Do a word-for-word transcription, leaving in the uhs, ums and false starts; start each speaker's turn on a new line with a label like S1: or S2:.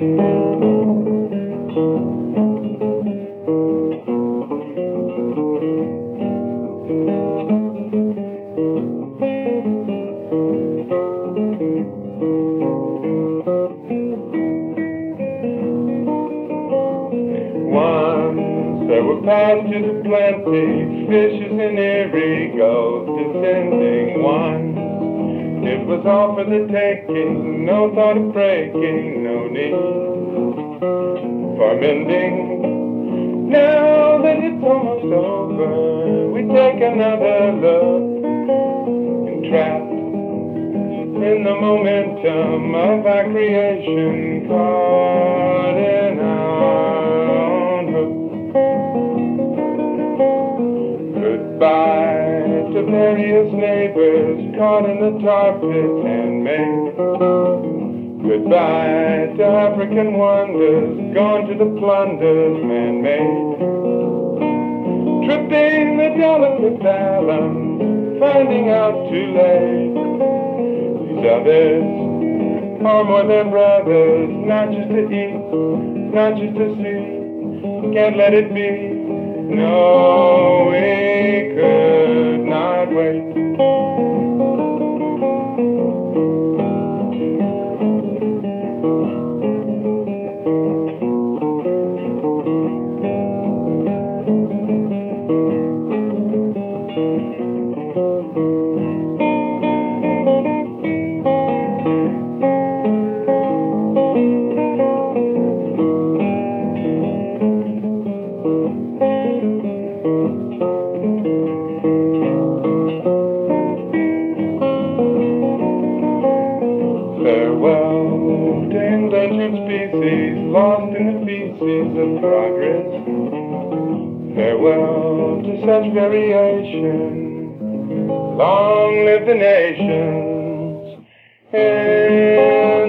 S1: There were pastures plenty, fishes in every gulf descending. Once it was all for the taking, no thought of breaking, no need for mending. Now that it's almost over, we take another look, entrapped in the momentum of our creation, caught in our own hook. Goodbye to various neighbors caught in the tar pit and made. Goodbye to African wonders gone to the plunders man-made. Tripping the delicate balance, finding out too late. These others are more than brothers, not just to eat, not just to see. Can't let it be. No, we could not wait. Farewell to endangered species lost in the feces of progress. Farewell to such variation. Long live the nations. Hey.